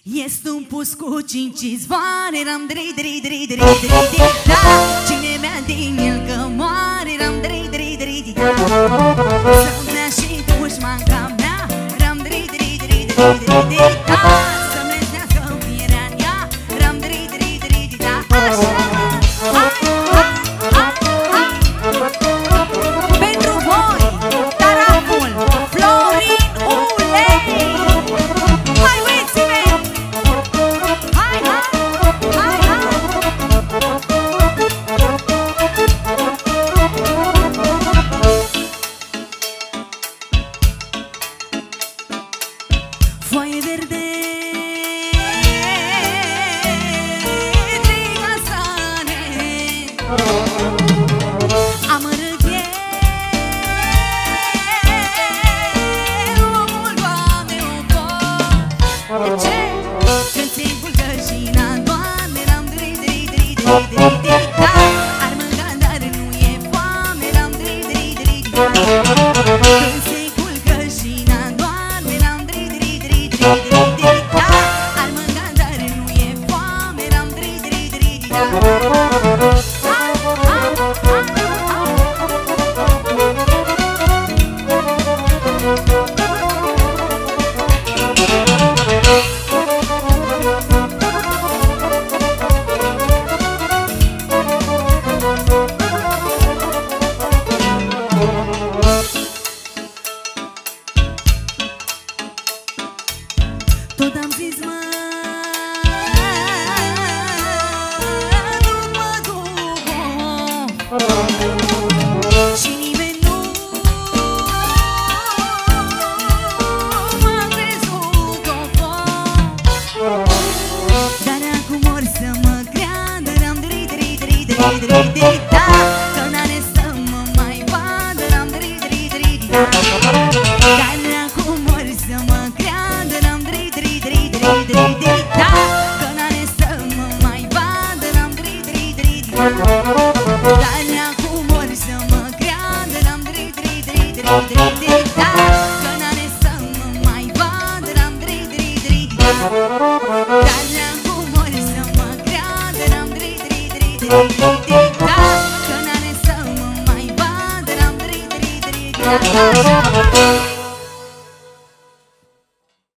Este un pus cu 5 izvoare, ram drei, drei, drei, drei, drei, drei, da. Cine bea din el că moare, ram drei, drei, drei, drei, da. Să-mi dea și dușmanca mea, ram drei, drei, drei, drei, drei, drei, da. Să-mi lezească firea în ea, ram drei, drei, drei, drei, da. Așa, hai, hai, hai, hai. Pentru voi, taraful Florin Ulei. Hai, uiți-me! Hai, hai, hai, hai! Foaie verde, driga sare, amărât e omul, Doamne, de ce? Când se culcă și n-a Doamne, ram drei, drei, drei, drei, drei, drei, da. Ar mânca, dar nu e foame, ram drei, drei, drei, drei, când se culcă și n-a Doamne, ram drei, drei, drei, drei, drei, drei, da. Ar mânca, dar nu e foame, ram drei, drei, drei, drei, da. Hai, hai, hai, hai. Tot am zis, mă, nu mă duc, și nimeni nu m-a crezut, dar acum or să mă creadă, ram drei, drei, drei, drei, drei, drei, da. Că n-are să mă mai vadă, ram drei, drei, drei, da. Dar acum or să mă creadă, ram drei, drei, drei, drei, drei, drei, da. Că n-are să mă mai vadă, ram drei, drei, drei, da. Dar acum or să mă creadă, ram drei, drei, drei, drei, drei, drei, da. Că n-are să mă mai vadă, ram drei, drei, drei, da. Dar acum or să mă creadă, ram drei, drei, drei, drei, drei, drei, da. Că n-are să mă mai vadă, ram drei, drei, drei, da.